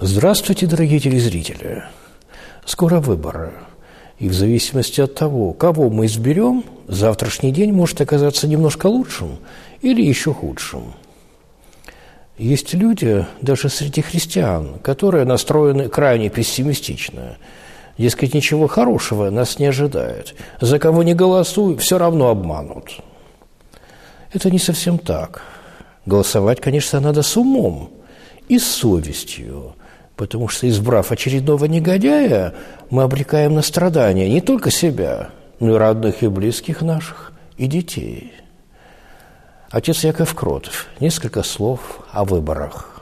Здравствуйте, дорогие телезрители! Скоро выборы. И в зависимости от того, кого мы изберем, завтрашний день может оказаться немножко лучшим или еще худшим. Есть люди, даже среди христиан, которые настроены крайне пессимистично. Дескать, ничего хорошего нас не ожидает. За кого ни голосуй, все равно обманут. Это не совсем так. Голосовать, конечно, надо с умом и с совестью, потому что, избрав очередного негодяя, мы обрекаем на страдания не только себя, но и родных и близких наших, и детей. Отец Яков Кротов. Несколько слов о выборах.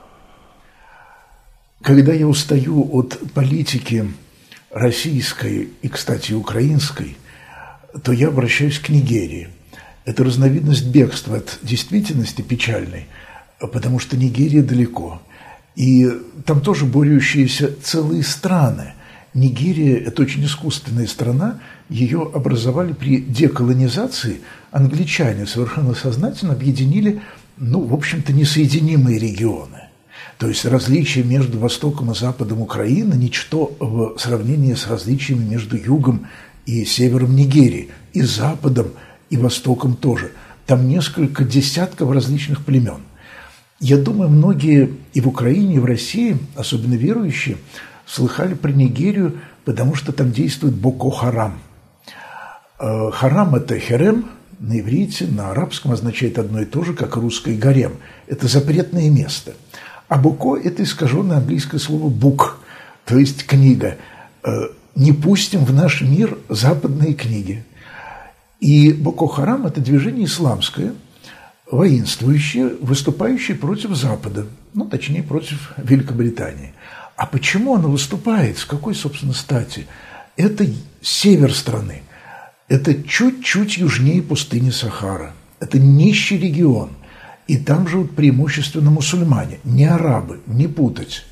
Когда я устаю от политики российской и, кстати, украинской, то я обращаюсь к Нигерии. Это разновидность бегства от действительности печальной, потому что Нигерия далеко. И там тоже борющиеся целые страны. Нигерия – это очень искусственная страна. Ее образовали при деколонизации. Англичане совершенно сознательно объединили, в общем-то, несоединимые регионы. То есть различия между Востоком и Западом Украины – ничто в сравнении с различиями между Югом и Севером Нигерии, и Западом, и Востоком тоже. Там несколько десятков различных племен. Я думаю, многие и в Украине, и в России, особенно верующие, слыхали про Нигерию, потому что там действует Боко-Харам. Харам – это херем, на иврите, на арабском означает одно и то же, как русское гарем. Это запретное место. А Боко – это искаженное английское слово «бук», то есть книга. Не пустим в наш мир западные книги. И Боко-Харам – это движение исламское, воинствующее, выступающее против Запада, точнее, против Великобритании. А почему оно выступает? С какой, собственно, стати? Это север страны. Это чуть-чуть южнее пустыни Сахара. Это нищий регион. И там живут преимущественно мусульмане, не арабы, не путать.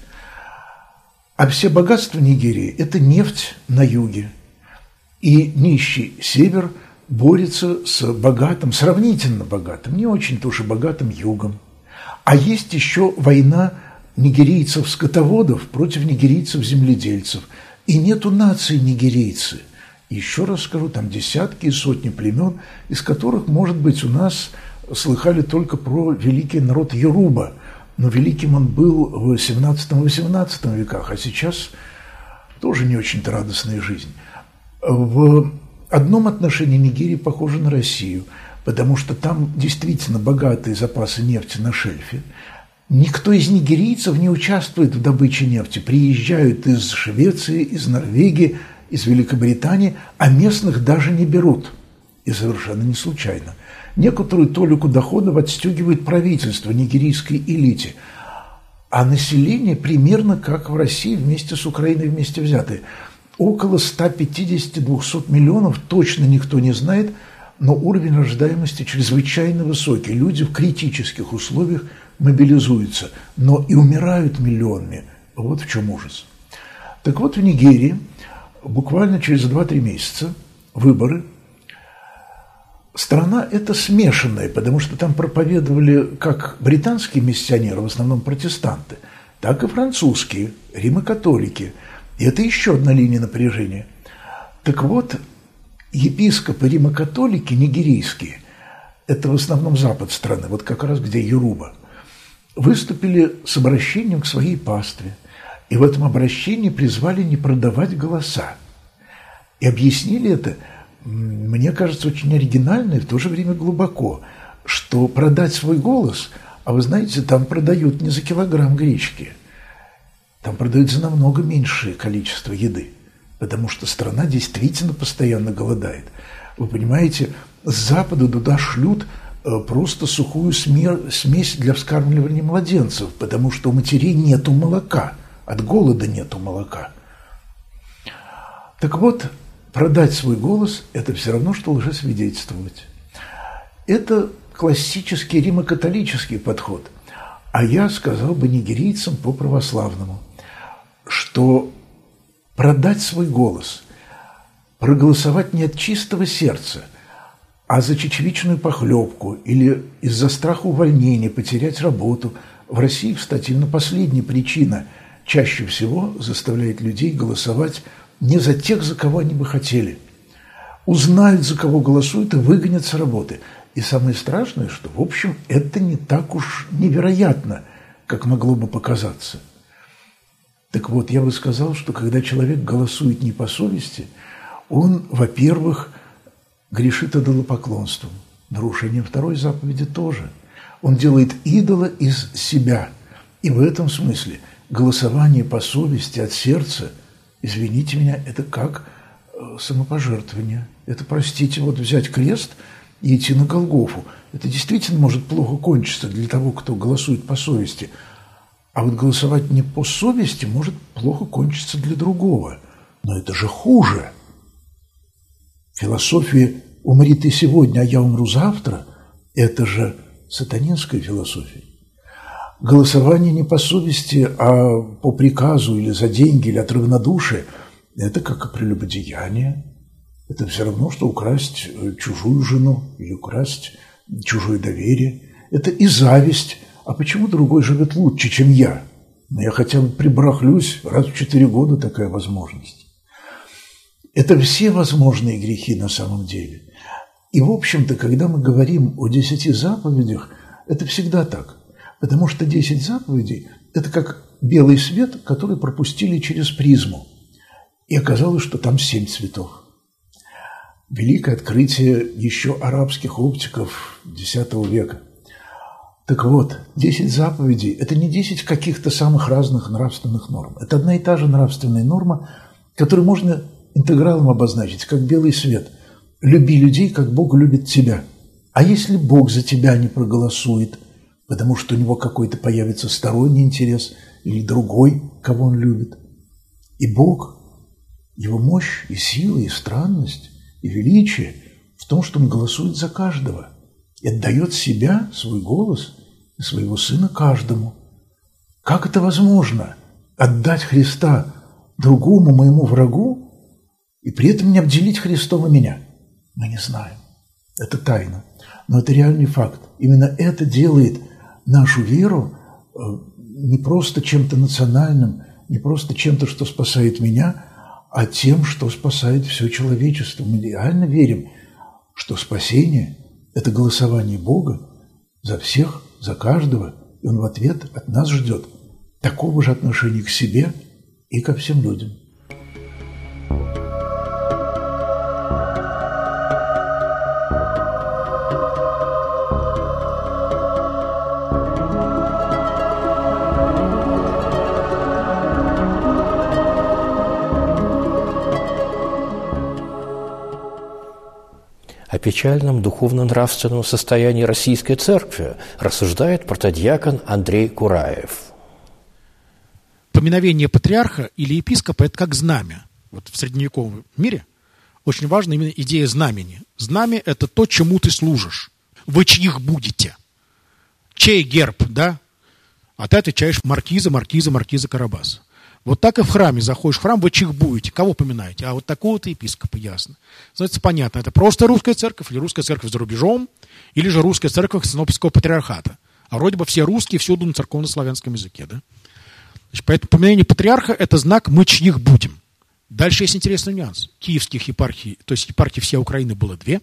А все богатства Нигерии – это нефть на юге. И нищий север борется с богатым, сравнительно богатым, не очень-то уж и богатым югом. А есть еще война нигерийцев-скотоводов против нигерийцев-земледельцев. И нету нации нигерийцы. Еще раз скажу, там десятки и сотни племен, из которых, может быть, у нас слыхали только про великий народ Йоруба. Но великим он был в 17-18 веках, а сейчас тоже не очень-то радостная жизнь. В одном отношении Нигерия похожа на Россию, потому что там действительно богатые запасы нефти на шельфе. Никто из нигерийцев не участвует в добыче нефти. Приезжают из Швеции, из Норвегии, из Великобритании, а местных даже не берут. И совершенно не случайно. Некоторую толику доходов отстегивает правительство нигерийской элите. А население примерно как в России вместе с Украиной вместе взятые. Около 150-200 миллионов, точно никто не знает, но уровень рождаемости чрезвычайно высокий. Люди в критических условиях мобилизуются, но и умирают миллионами. Вот в чем ужас. Так вот, в Нигерии буквально через 2-3 месяца выборы. Страна эта смешанная, потому что там проповедовали как британские миссионеры, в основном протестанты, так и французские, римокатолики. И это еще одна линия напряжения. Так вот, епископы римокатолики нигерийские, это в основном запад страны, вот как раз где Йоруба, выступили с обращением к своей пастве. И в этом обращении призвали не продавать голоса. И объяснили это, мне кажется, очень оригинально и в то же время глубоко, что продать свой голос, а вы знаете, там продают не за килограмм гречки, там продают за намного меньшее количество еды, потому что страна действительно постоянно голодает. Вы понимаете, с Запада туда шлют просто сухую смесь для вскармливания младенцев, потому что у матерей нету молока, от голода нету молока. Так вот, продать свой голос – это все равно, что лжесвидетельствовать. Это классический римокатолический подход. А я сказал бы нигерийцам по-православному, что продать свой голос, проголосовать не от чистого сердца, а за чечевичную похлебку или из-за страха увольнения, потерять работу. В России, кстати, именно последняя причина чаще всего заставляет людей голосовать не за тех, за кого они бы хотели. Узнают, за кого голосуют, и выгонят с работы. И самое страшное, что, в общем, это не так уж невероятно, как могло бы показаться. Так вот, я бы сказал, что когда человек голосует не по совести, он, во-первых, грешит идолопоклонством. Нарушением второй заповеди тоже. Он делает идола из себя. И в этом смысле голосование по совести от сердца, извините меня, это как самопожертвование. Это, простите, вот взять крест и идти на Голгофу. Это действительно может плохо кончиться для того, кто голосует по совести. А вот голосовать не по совести может плохо кончиться для другого. Но это же хуже. Философия «умри ты сегодня, а я умру завтра» – это же сатанинская философия. Голосование не по совести, а по приказу или за деньги, или от равнодушия – это как прелюбодеяние. Это все равно, что украсть чужую жену или украсть чужое доверие. Это и зависть. А почему другой живет лучше, чем я? Но я хотя бы прибрахлюсь, раз в 4 года такая возможность. Это все возможные грехи на самом деле. И, в общем-то, когда мы говорим о 10 заповедях, это всегда так. Потому что 10 заповедей – это как белый свет, который пропустили через призму. И оказалось, что там 7 цветов. Великое открытие еще арабских оптиков X века. Так вот, 10 заповедей – это не 10 каких-то самых разных нравственных норм. Это одна и та же нравственная норма, которую можно интегралом обозначить, как белый свет. Люби людей, как Бог любит тебя. А если Бог за тебя не проголосует, потому что у него какой-то появится сторонний интерес или другой, кого он любит? И Бог, его мощь и сила, и странность, и величие в том, что он голосует за каждого и отдает себя, свой голос и своего сына каждому. Как это возможно? Отдать Христа другому моему врагу и при этом не обделить Христом и меня? Мы не знаем. Это тайна. Но это реальный факт. Именно это делает нашу веру не просто чем-то национальным, не просто чем-то, что спасает меня, а тем, что спасает все человечество. Мы реально верим, что спасение – это голосование Бога за всех, за каждого, и Он в ответ от нас ждет такого же отношения к себе и ко всем людям. О печальном духовно-нравственном состоянии Российской Церкви рассуждает протодиакон Андрей Кураев. Поминовение патриарха или епископа – это как знамя. Вот в средневековом мире очень важна именно идея знамени. Знамя – это то, чему ты служишь. Вы чьих будете? Чей герб, да? А ты отвечаешь маркиза Карабаса. Вот так и в храме. Заходишь в храм, вы чьих будете? Кого поминаете? А вот такого-то епископа, ясно. Становится понятно, это просто русская церковь или русская церковь за рубежом, или же русская церковь Константинопольского патриархата. А вроде бы все русские, всюду на церковно-славянском языке, да? Значит, поэтому поминание патриарха – это знак «мы чьих будем». Дальше есть интересный нюанс. Киевских епархий, то есть епархий всей Украины было 2,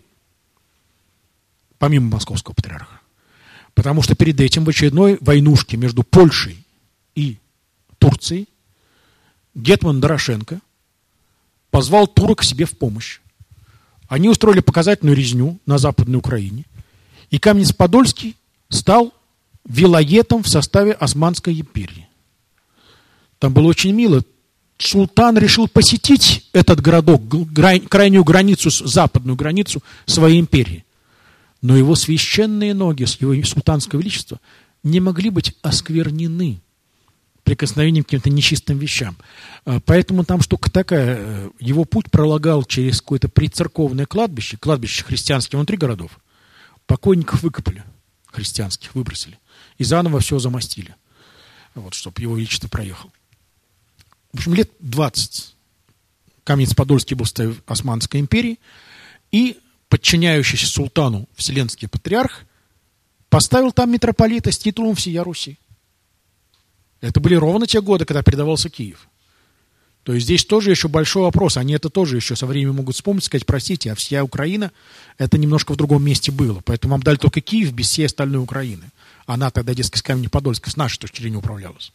помимо московского патриарха. Потому что перед этим в очередной войнушке между Польшей и Турцией гетман Дорошенко позвал турок к себе в помощь. Они устроили показательную резню на Западной Украине, и Каменец-Подольский стал вилаетом в составе Османской империи. Там было очень мило. Султан решил посетить этот городок, крайнюю границу, западную границу своей империи. Но его священные ноги, его султанское величество, не могли быть осквернены прикосновением к каким-то нечистым вещам. Поэтому там штука такая. Его путь пролагал через какое-то прицерковное кладбище христианское внутри городов. Покойников выкопали, христианских выбросили. И заново все замостили. Вот, чтобы его величество проехал. В общем, лет 20 Каменец-Подольский был в составе Османской империи, и подчиняющийся султану Вселенский патриарх поставил там митрополита с титулом всея Руси. Это были ровно те годы, когда передавался Киев. То есть здесь тоже еще большой вопрос. Они это тоже еще со временем могут вспомнить, сказать, простите, а вся Украина, это немножко в другом месте было. Поэтому вам дали только Киев без всей остальной Украины. Она тогда, дескать, с Каменец-Подольска, с нашей точки зрения управлялась.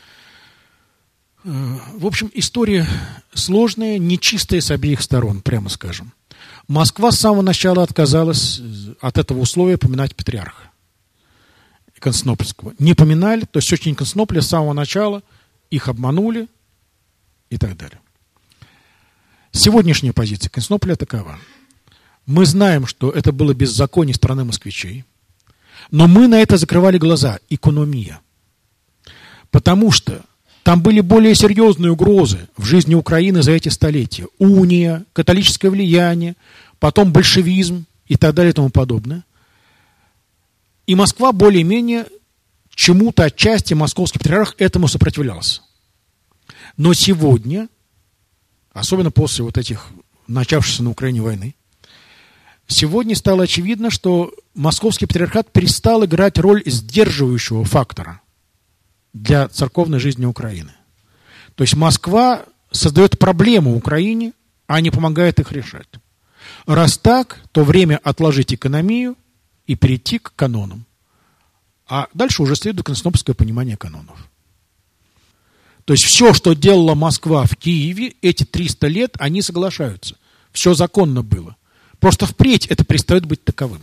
В общем, история сложная, нечистая с обеих сторон, прямо скажем. Москва с самого начала отказалась от этого условия поминать патриарха Константинопольского. Не поминали, то есть священники Константинополя с самого начала их обманули и так далее. Сегодняшняя позиция Константинополя такова. Мы знаем, что это было беззаконие страны москвичей, но мы на это закрывали глаза. Экономия. Потому что там были более серьезные угрозы в жизни Украины за эти столетия. Уния, католическое влияние, потом большевизм и так далее и тому подобное. И Москва более-менее чему-то отчасти, московский патриарх этому сопротивлялся. Но сегодня, особенно после вот этих начавшейся на Украине войны, сегодня стало очевидно, что московский патриархат перестал играть роль сдерживающего фактора для церковной жизни Украины. То есть Москва создает проблему Украине, а не помогает их решать. Раз так, то время отложить экономию и перейти к канонам. А дальше уже следует константинопольское понимание канонов. То есть все, что делала Москва в Киеве, эти 300 лет, они соглашаются. Все законно было. Просто впредь это перестает быть таковым.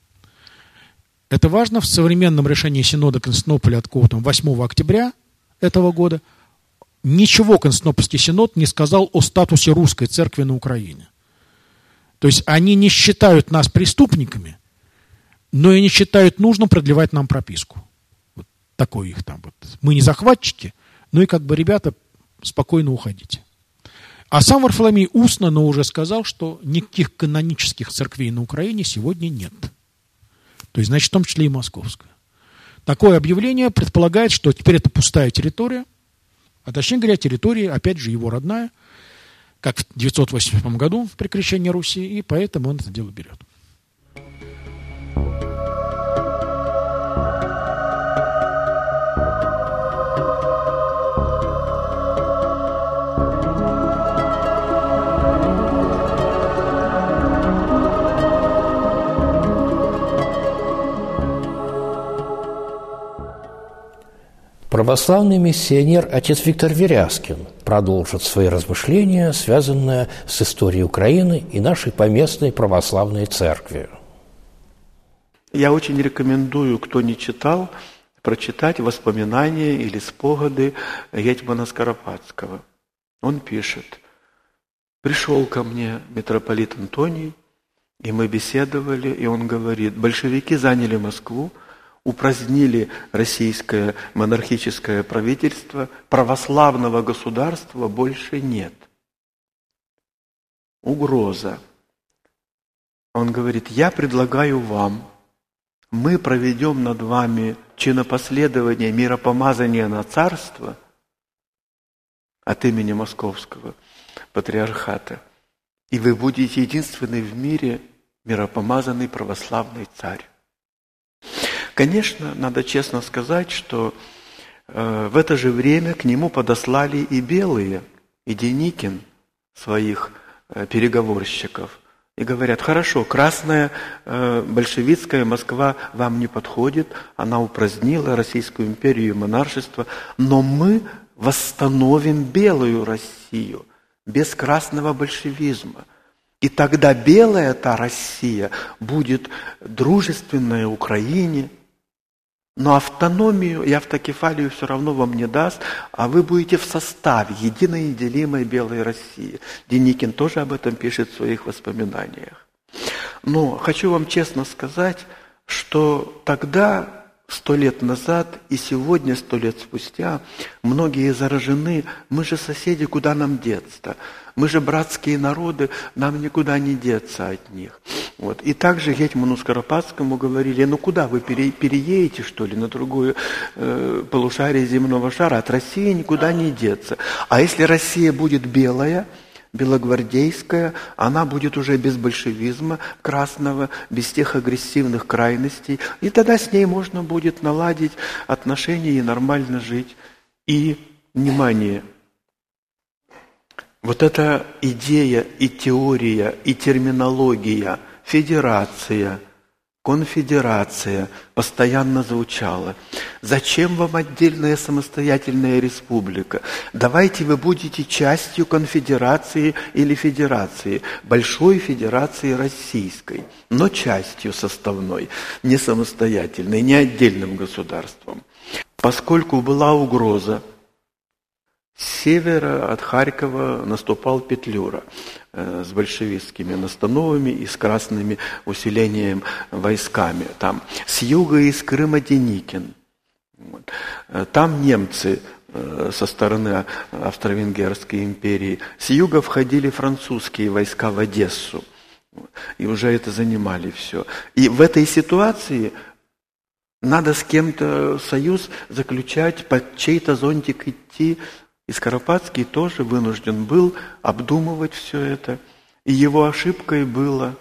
Это важно в современном решении Синода Константинополя от 8 октября этого года. Ничего Константинопольский Синод не сказал о статусе русской церкви на Украине. То есть они не считают нас преступниками, но и не считают нужным продлевать нам прописку. Вот такой их там. Вот. Мы не захватчики, ну и как бы, ребята, спокойно уходите. А сам Варфоломей устно, но уже сказал, что никаких канонических церквей на Украине сегодня нет. То есть, значит, в том числе и московская. Такое объявление предполагает, что теперь это пустая территория, а точнее говоря, территория, опять же, его родная, как в 987 году при крещении Руси, и поэтому он это дело берет. Православный миссионер отец Виктор Верязкин продолжит свои размышления, связанные с историей Украины и нашей поместной православной церкви. Я очень рекомендую, кто не читал, прочитать воспоминания или спогады гетьмана Скоропадского. Он пишет: «Пришел ко мне митрополит Антоний, и мы беседовали, и он говорит: большевики заняли Москву, упразднили российское монархическое правительство, православного государства больше нет. Угроза. Он говорит: я предлагаю вам, мы проведем над вами чинопоследование миропомазания на царство от имени Московского патриархата, и вы будете единственный в мире миропомазанный православный царь». Конечно, надо честно сказать, что в это же время к нему подослали и белые, и Деникин своих переговорщиков. И говорят: хорошо, красная большевистская Москва вам не подходит, она упразднила Российскую империю и монаршество, но мы восстановим белую Россию без красного большевизма. И тогда белая та Россия будет дружественная Украине, но автономию и автокефалию все равно вам не даст, а вы будете в составе единой неделимой белой России. Деникин тоже об этом пишет в своих воспоминаниях. Но хочу вам честно сказать, что тогда, 100 лет назад и сегодня, 100 лет спустя, многие заражены: мы же соседи, куда нам деться? Мы же братские народы, нам никуда не деться от них. Вот. И также гетьману Скоропадскому говорили: ну куда вы переедете, что ли, на другое полушарие земного шара? От России никуда не деться. А если Россия будет белая, белогвардейская, она будет уже без большевизма красного, без тех агрессивных крайностей, и тогда с ней можно будет наладить отношения и нормально жить. И, внимание, вот эта идея и теория, и терминология, федерация, конфедерация постоянно звучала. Зачем вам отдельная самостоятельная республика? Давайте вы будете частью конфедерации или федерации, большой федерации российской, но частью составной, не самостоятельной, не отдельным государством. Поскольку была угроза, с севера от Харькова наступал Петлюра с большевистскими настановами и с красными усилением войсками. Там с юга из Крыма Деникин. Там немцы со стороны Австро-Венгерской империи. С юга входили французские войска в Одессу. И уже это занимали все. И в этой ситуации надо с кем-то союз заключать, под чей-то зонтик идти. И Скоропадский тоже вынужден был обдумывать все это. И его ошибкой было,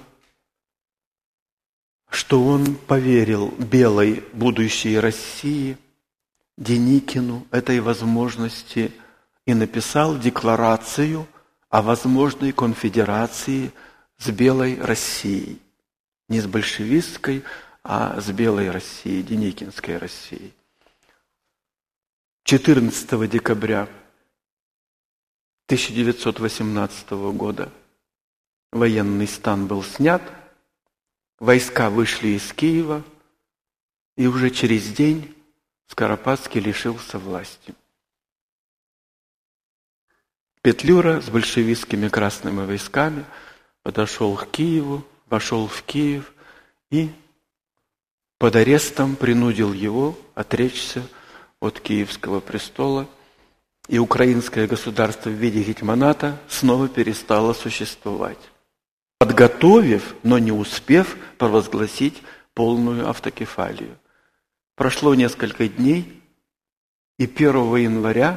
что он поверил белой будущей России, Деникину, этой возможности, и написал декларацию о возможной конфедерации с белой Россией. Не с большевистской, а с белой Россией, Деникинской Россией. 14 декабря 1918 года военный стан был снят, войска вышли из Киева, и уже через день Скоропадский лишился власти. Петлюра с большевистскими красными войсками подошел к Киеву, вошел в Киев и под арестом принудил его отречься от Киевского престола, и украинское государство в виде гетьманата снова перестало существовать, подготовив, но не успев провозгласить полную автокефалию. Прошло несколько дней, и 1 января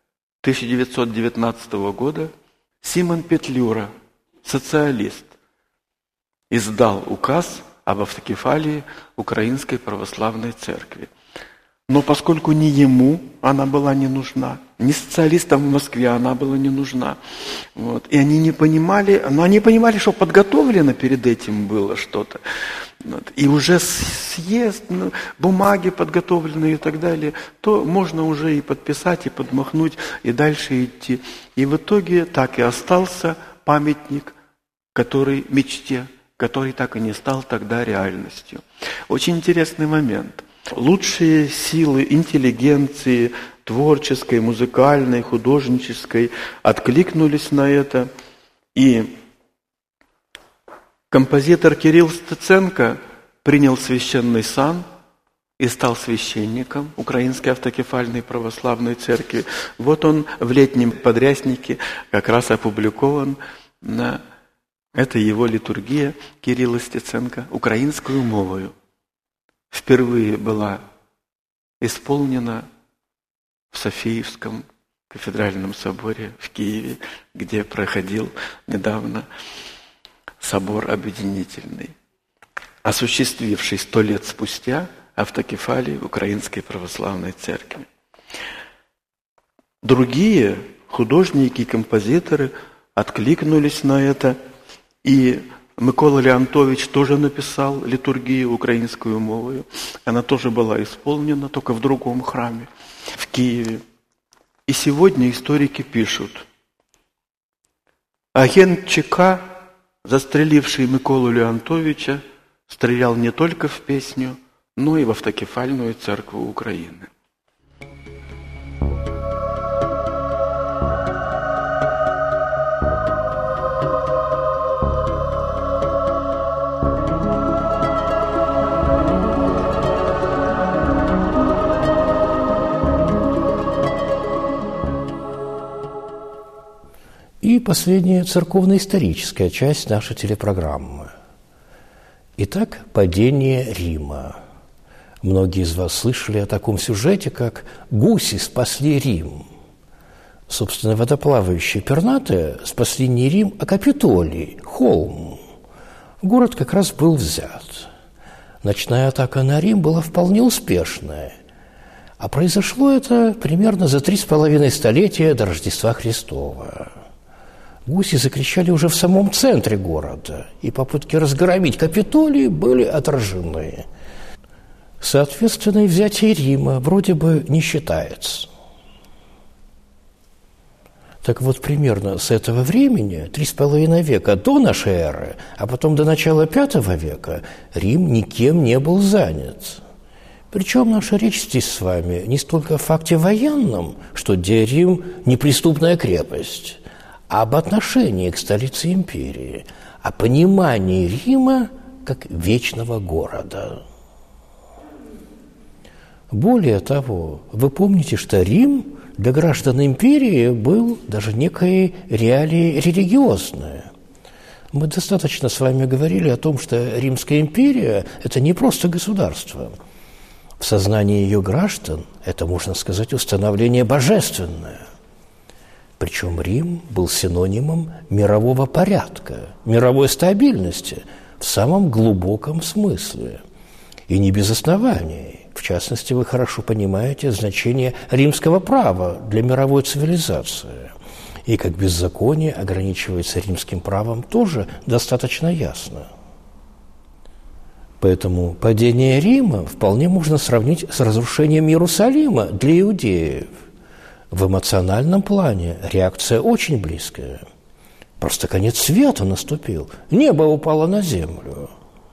1919 года Симон Петлюра, социалист, издал указ об автокефалии Украинской Православной Церкви. Но поскольку ни ему она была не нужна, ни социалистам в Москве она была не нужна, и они не понимали, но они понимали, что подготовлено перед этим было что-то, и уже съезд, бумаги подготовленные и так далее, то можно уже и подписать, и подмахнуть, и дальше идти. И в итоге так и остался памятник, мечте, который так и не стал тогда реальностью. Очень интересный момент. Лучшие силы интеллигенции, творческой, музыкальной, художнической, откликнулись на это. И композитор Кирилл Стеценко принял священный сан и стал священником Украинской автокефальной православной церкви. Вот он в летнем подряснике как раз опубликован. Это его литургия Кирилла Стеценко украинскую мовою. Впервые была исполнена в Софиевском кафедральном соборе в Киеве, где проходил недавно собор объединительный, осуществивший 100 лет спустя автокефалию Украинской Православной Церкви. Другие художники и композиторы откликнулись на это, и Микола Леонтович тоже написал литургию украинскую мовою. Она тоже была исполнена, только в другом храме, в Киеве. И сегодня историки пишут: агент ЧК, застреливший Миколу Леонтовича, стрелял не только в песню, но и в автокефальную церковь Украины. И последняя церковно-историческая часть нашей телепрограммы. Итак, падение Рима. Многие из вас слышали о таком сюжете, как «Гуси спасли Рим». Собственно, водоплавающие пернатые спасли не Рим, а Капитолий, холм. Город как раз был взят. Ночная атака на Рим была вполне успешная. А произошло это примерно за 3,5 столетия до Рождества Христова. Гуси закричали уже в самом центре города, и попытки разгромить Капитолий были отражены. Соответственно, и взятие Рима вроде бы не считается. Так вот, примерно с этого времени, 3,5 века до нашей эры, а потом до начала V века, Рим никем не был занят. Причем наша речь здесь с вами не столько о факте военном, что где Рим – неприступная крепость, а об отношении к столице империи, о понимании Рима как вечного города. Более того, вы помните, что Рим для граждан империи был даже некой реалией религиозной. Мы достаточно с вами говорили о том, что Римская империя – это не просто государство. В сознании ее граждан это, можно сказать, установление божественное. Причем Рим был синонимом мирового порядка, мировой стабильности в самом глубоком смысле. И не без оснований. В частности, вы хорошо понимаете значение римского права для мировой цивилизации. И как беззаконие ограничивается римским правом, тоже достаточно ясно. Поэтому падение Рима вполне можно сравнить с разрушением Иерусалима для иудеев. В эмоциональном плане реакция очень близкая. Просто конец света наступил, небо упало на землю.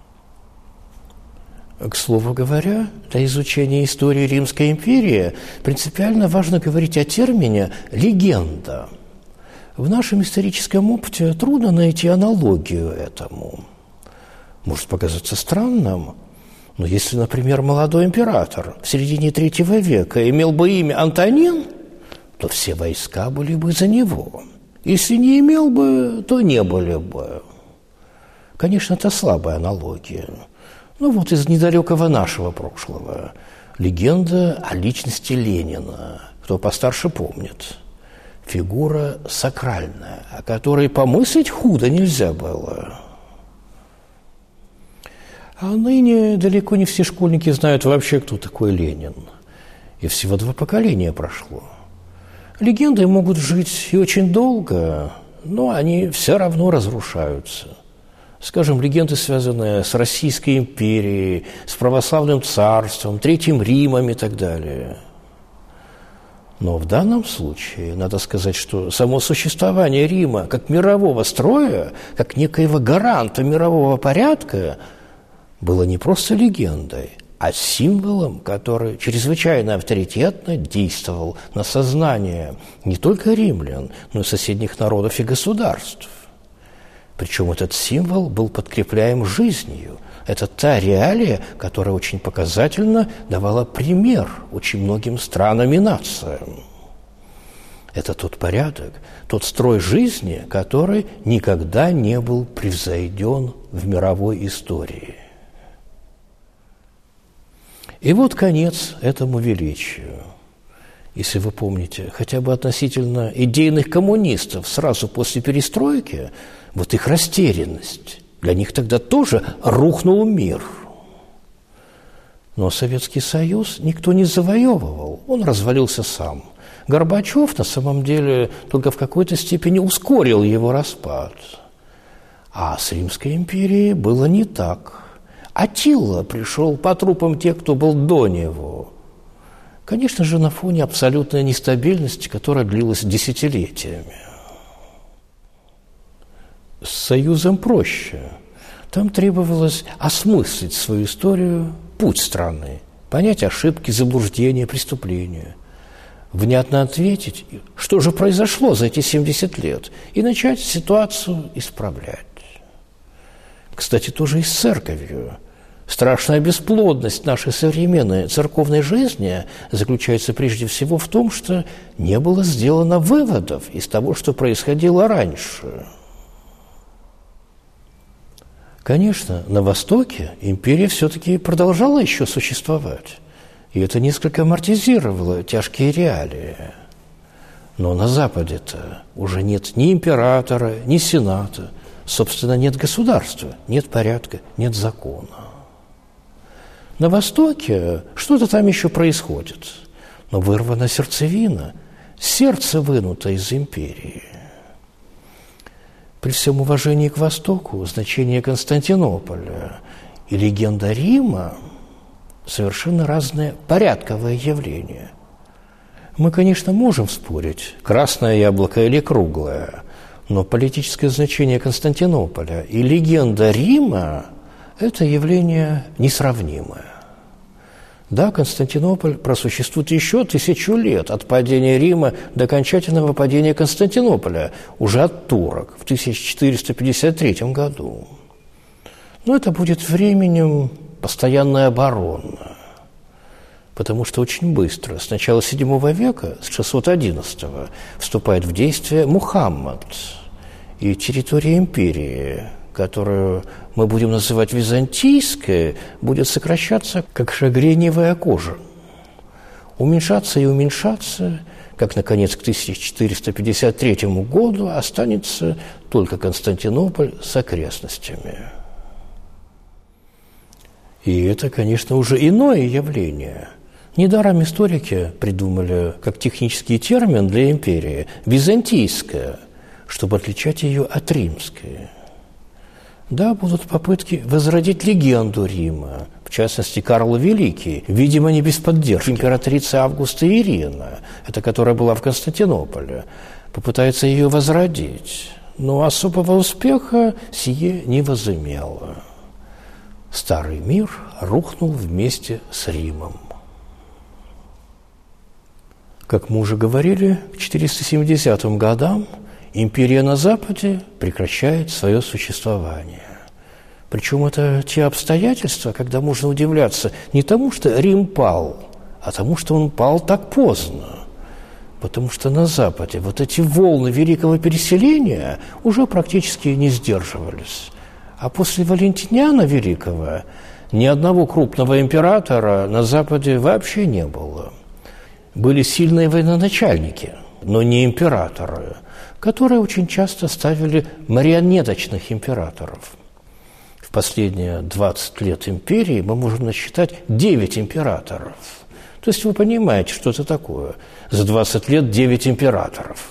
К слову говоря, для изучения истории Римской империи принципиально важно говорить о термине «легенда». В нашем историческом опыте трудно найти аналогию этому. Может показаться странным, но если, например, молодой император в середине III века имел бы имя Антонин, то все войска были бы за него. Если не имел бы, то не были бы. Конечно, это слабая аналогия. Ну вот из недалекого нашего прошлого. Легенда о личности Ленина. Кто постарше помнит. Фигура сакральная, о которой помыслить худо нельзя было. А ныне далеко не все школьники знают вообще, кто такой Ленин. И всего 2 поколения прошло. Легенды могут жить и очень долго, но они все равно разрушаются. Скажем, легенды, связанные с Российской империей, с православным царством, Третьим Римом и так далее. Но в данном случае надо сказать, что само существование Рима как мирового строя, как некоего гаранта мирового порядка, было не просто легендой, а символом, который чрезвычайно авторитетно действовал на сознание не только римлян, но и соседних народов и государств. Причем этот символ был подкрепляем жизнью. Это та реалия, которая очень показательно давала пример очень многим странам и нациям. Это тот порядок, тот строй жизни, который никогда не был превзойден в мировой истории. И вот конец этому величию. Если вы помните, хотя бы относительно идейных коммунистов сразу после перестройки, вот их растерянность, для них тогда тоже рухнул мир. Но Советский Союз никто не завоевывал, он развалился сам. Горбачев на самом деле только в какой-то степени ускорил его распад. А с Римской империей было не так. Аттила пришел по трупам тех, кто был до него. Конечно же, на фоне абсолютной нестабильности, которая длилась десятилетиями. С Союзом проще. Там требовалось осмыслить свою историю, путь страны, понять ошибки, заблуждения, преступления, внятно ответить, что же произошло за эти 70 лет, и начать ситуацию исправлять. Кстати, тоже и с церковью. Страшная бесплодность нашей современной церковной жизни заключается прежде всего в том, что не было сделано выводов из того, что происходило раньше. Конечно, на Востоке империя все-таки продолжала еще существовать, и это несколько амортизировало тяжкие реалии. Но на Западе-то уже нет ни императора, ни сената, собственно, нет государства, нет порядка, нет закона. На Востоке что-то там еще происходит. но вырвана сердцевина, сердце вынуто из империи. При всем уважении к Востоку, значение Константинополя и легенда Рима – совершенно разные порядковые явления. Мы, конечно, можем спорить, красное яблоко или круглое, но политическое значение Константинополя и легенда Рима – это явление несравнимое. Да, Константинополь просуществует еще 1000 лет от падения Рима до окончательного падения Константинополя, уже от турок, в 1453 году. Но это будет временем постоянной обороны, потому что очень быстро, с начала VII века, с 611-го, вступает в действие Мухаммад, и территория империи, которую мы будем называть византийской, будет сокращаться, как шагреневая кожа, уменьшаться и уменьшаться, как, наконец, к 1453 году останется только Константинополь с окрестностями. И это, конечно, уже иное явление. Недаром историки придумали как технический термин для империи «византийская», чтобы отличать ее от римской. Да, будут попытки возродить легенду Рима, в частности, Карл Великий, видимо, не без поддержки императрицы Августа Ирина, это которая была в Константинополе, попытается ее возродить, но особого успеха сие не возымело. Старый мир рухнул вместе с Римом. Как мы уже говорили, к 470 годам империя на Западе прекращает свое существование. Причем это те обстоятельства, когда можно удивляться не тому, что Рим пал, а тому, что он пал так поздно. Потому что на Западе вот эти волны великого переселения уже практически не сдерживались. А после Валентиниана Великого ни одного крупного императора на Западе вообще не было. Были сильные военачальники, но не императоры, которые очень часто ставили марионеточных императоров. В последние 20 лет империи мы можем насчитать 9 императоров. То есть вы понимаете, что это такое. За 20 лет 9 императоров.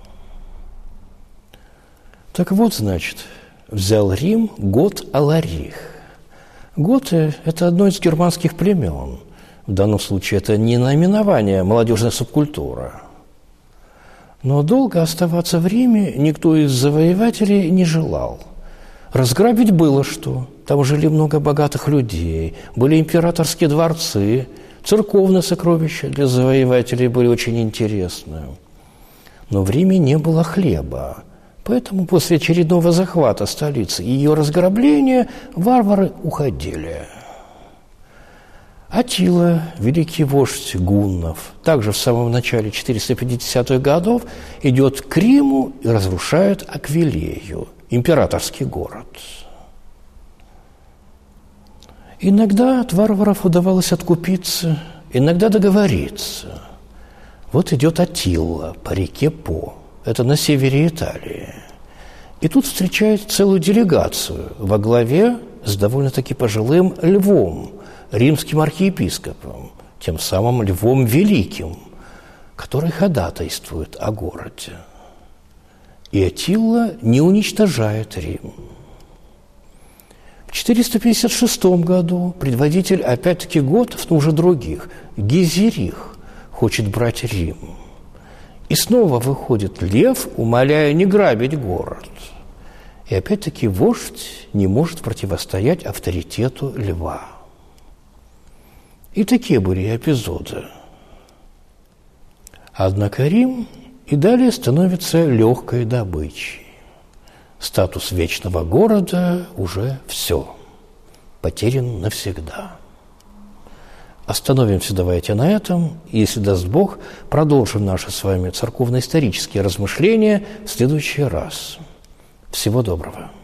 Так вот, значит, взял Рим гот Аларих. Готы – это одно из германских племен. В данном случае это не наименование молодежной субкультуры. Но долго оставаться в Риме никто из завоевателей не желал. Разграбить было что. Там жили много богатых людей, были императорские дворцы, церковные сокровища для завоевателей были очень интересны. Но в Риме не было хлеба. Поэтому после очередного захвата столицы и ее разграбления варвары уходили. Аттила, великий вождь гуннов, также в самом начале 450-х годов идет к Риму и разрушает Аквилею, императорский город. Иногда от варваров удавалось откупиться, иногда договориться. Вот идет Аттила по реке По, это на севере Италии. И тут встречает целую делегацию во главе с довольно-таки пожилым Львом, римским архиепископом, тем самым Львом Великим, который ходатайствует о городе. И Аттила не уничтожает Рим. В 456 году предводитель, опять-таки, готов, но уже других, Гизерих, хочет брать Рим. И снова выходит Лев, умоляя не грабить город. И опять-таки вождь не может противостоять авторитету Льва. И такие были эпизоды. Однако Рим и далее становится легкой добычей. Статус вечного города уже все, потерян навсегда. Остановимся давайте на этом, и, если даст Бог, продолжим наши с вами церковно-исторические размышления в следующий раз. Всего доброго.